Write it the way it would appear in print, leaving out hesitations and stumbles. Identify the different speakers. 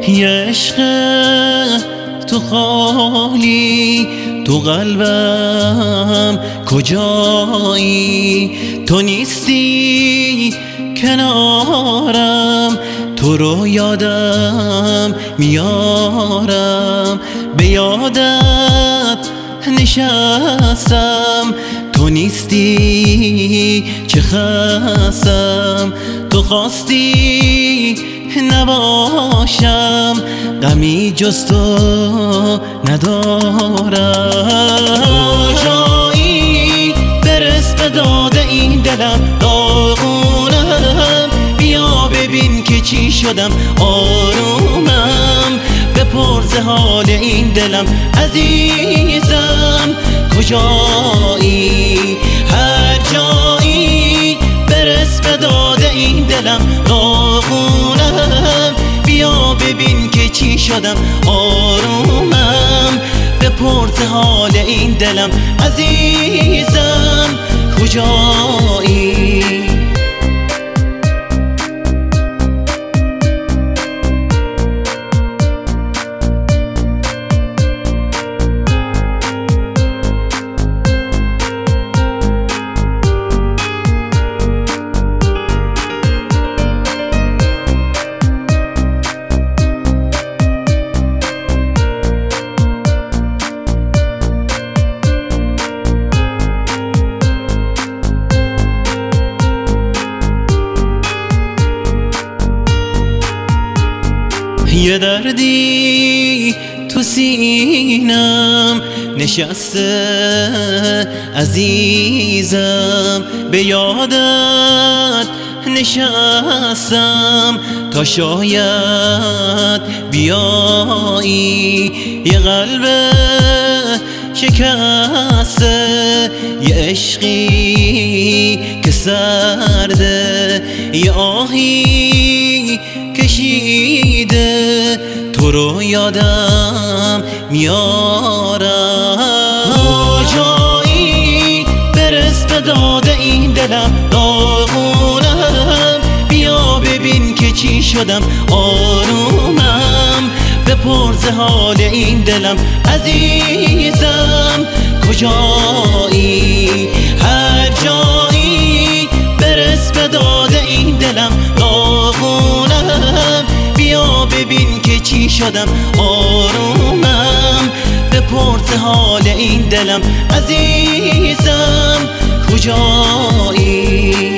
Speaker 1: یه عشق تو خالی تو قلبم کجایی؟ تو نیستی کنارم، تو رو یادم میارم، به یادت نشستم. تو نیستی چه خستم، تو خواستی نباشم، غمی جز تو ندارم. کجایی؟ برس به داد این دلم داغونم، بیا ببین که چی شدم آرومم، بپرس حال این دلم عزیزم. کجایی؟ هر جایی، برس به داد این دلم داغونم، بیا ببین که چی شدم آرومم، بپرس حال این دلم عزیزم. کجایی؟ یه دردی تو سینم نشسته عزیزم، به یادت نشستم تا شاید بیایی. یه قلب شکسته، یه عشقی که سرده، یه آهی کشیده، تو رو یادم میارم. کجایی؟ برس به داد این دلم داغونم، بیا ببین که چی شدم آرومم، بپرس حال این دلم عزیزم. کجایی؟ هر جایی، برس به داد این دلم داغونم، بیا ببین که چی شدم آرومم، بپرس حال این دلم عزیزم. کجایی؟